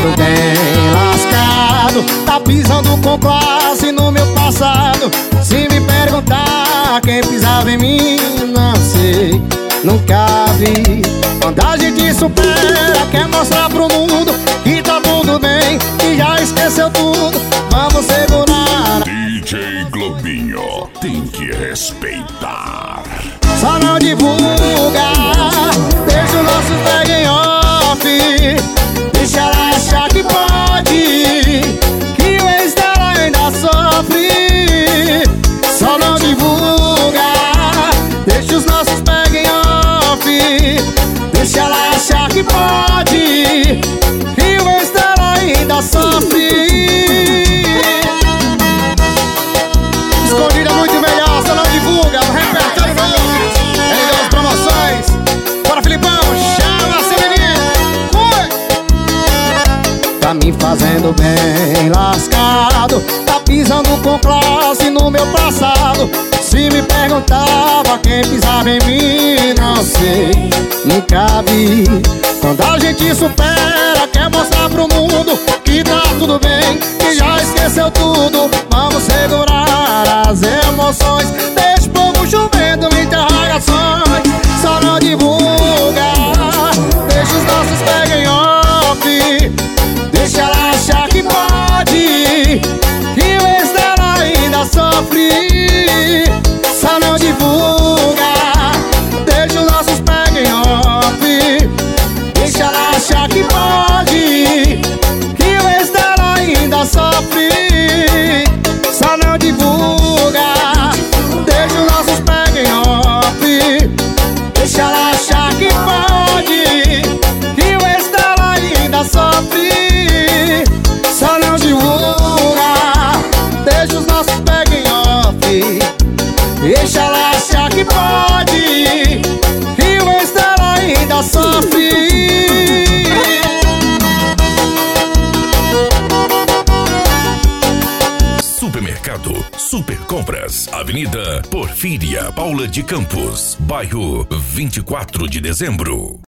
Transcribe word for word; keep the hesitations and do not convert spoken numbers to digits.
fazendo bem lascado, tá pisando com classe no meu passado. Se me perguntar quem pisava em mim, não sei, nunca vi. Quando a gente supera, quer mostrar pro mundo que tá tudo bem, que já esqueceu tudo, vamos segurar. D J Globinho tem que respeitar. Só não divulga, deixa os nossos pega em off. Deixa ela achar que pode, que o ex dela ainda sofre. Só não divulga, deixa os nossos pega em off. Deixa ela achar que pode, que o ex dela ainda sofre. Escondida é muito melhor, só não divulga. O repertório novo, ele deu as promoções. Bora, Filipão, chama seu menino. Ui! Tá me fazendo bem lascado, tá pisando com classe no meu passado. Se me perguntava quem pisava em mim, não sei, nunca vi. Quando a gente supera, quer mostrar pro mundo que tá tudo bem, que já esqueceu tudo, vamos segurar as emoções. Deixa o povo chovendo interrogações. Só não divulga, deixa os nossos pega em off. Deixa ela achar que pode, que o ex dela ainda sofre. Só não divulga, deixa os nossos pega em off. Deixa ela achar que pode, que o ex dela ainda sofre. Só não divulga, deixa os nossos pega em off. Deixa ela achar que pode, que o ex dela ainda sofre. Só não divulga, deixa os nossos pega em off. Deixa ela achar que pode, que o ex dela ainda sofre. Supermercado Super Compras, Avenida Porfíria Paula de Campos, bairro vinte e quatro de Dezembro.